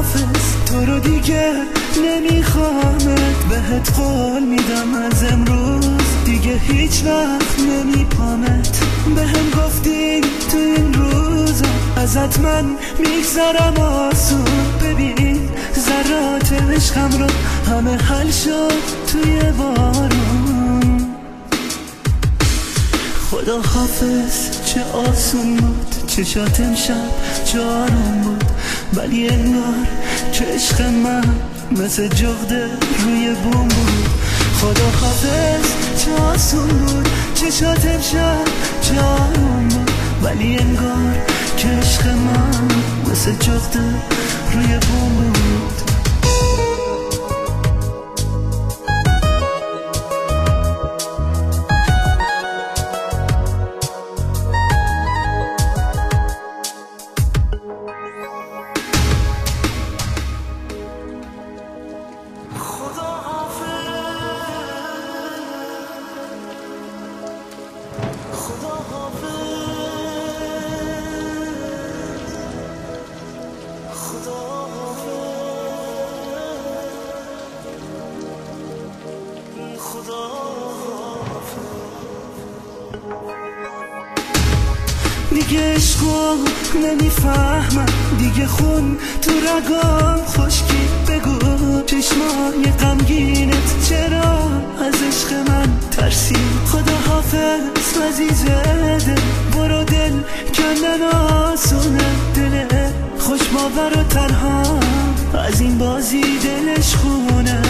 خداحافظ تو رو دیگه نمیخوامت، بهت قول میدم از امروز دیگه هیچ وقت نمیپامت. بهم گفتی تو این روزا ازت من میگذرم آسون، ببین ذرات عشقم رو همه حل شد توی بارون. خداحافظ چه آسون بود، چشات امشب جارم بود، ولی انگار که عشق من مثل جغده روی بوم بود. خداحافظ چه آسون بود، چشات امشب جارم بود، ولی انگار که عشق من مثل جغده روی بوم بود. دیگه عشقو نمیفهمم، دیگه خون تو رگام خشکی. بگو چشمای غمگینت چرا از عشق من ترسی؟ خداحافظ عزیز دل، برو دل کندن آسونه، دل خوش باور و تنها از این بازی دلش خونه.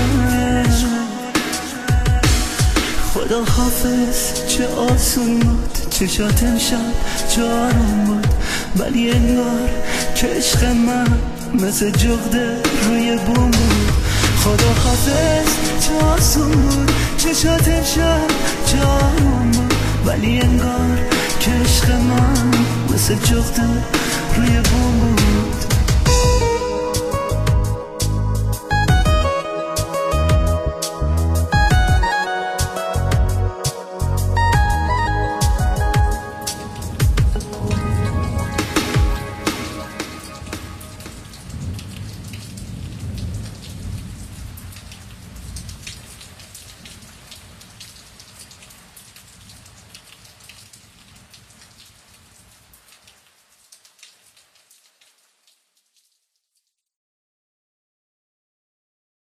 خداحافظ چه آسون بود، چشات امشب جارم بود، ولی انگار که عشق من مثل جغده روی بوم بود. خداحافظ چه آسون بود، چشات امشب جارم بود، ولی انگار که عشق من مثل جغده روی بوم بود.